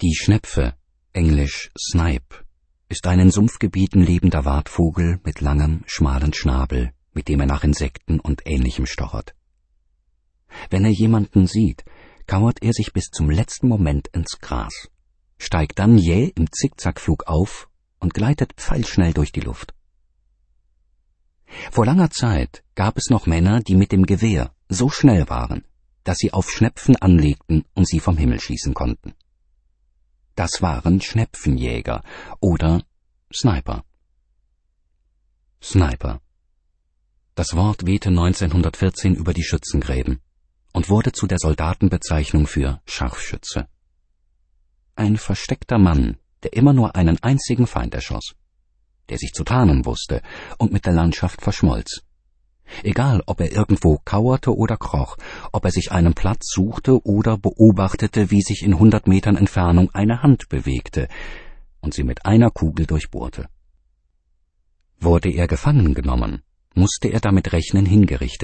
Die Schnepfe, englisch Snipe, ist ein in Sumpfgebieten lebender Wartvogel mit langem, schmalen Schnabel, mit dem er nach Insekten und Ähnlichem stochert. Wenn er jemanden sieht, kauert er sich bis zum letzten Moment ins Gras, steigt dann jäh im Zickzackflug auf und gleitet pfeilschnell durch die Luft. Vor langer Zeit gab es noch Männer, die mit dem Gewehr so schnell waren, dass sie auf Schnepfen anlegten und sie vom Himmel schießen konnten. Das waren Schnepfenjäger oder Sniper. Sniper. Das Wort wehte 1914 über die Schützengräben und wurde zu der Soldatenbezeichnung für Scharfschütze. Ein versteckter Mann, der immer nur einen einzigen Feind erschoss, der sich zu tarnen wusste und mit der Landschaft verschmolz. Egal, ob er irgendwo kauerte oder kroch, ob er sich einen Platz suchte oder beobachtete, wie sich in 100 Metern Entfernung eine Hand bewegte und sie mit einer Kugel durchbohrte. Wurde er gefangen genommen, musste er damit rechnen, hingerichtet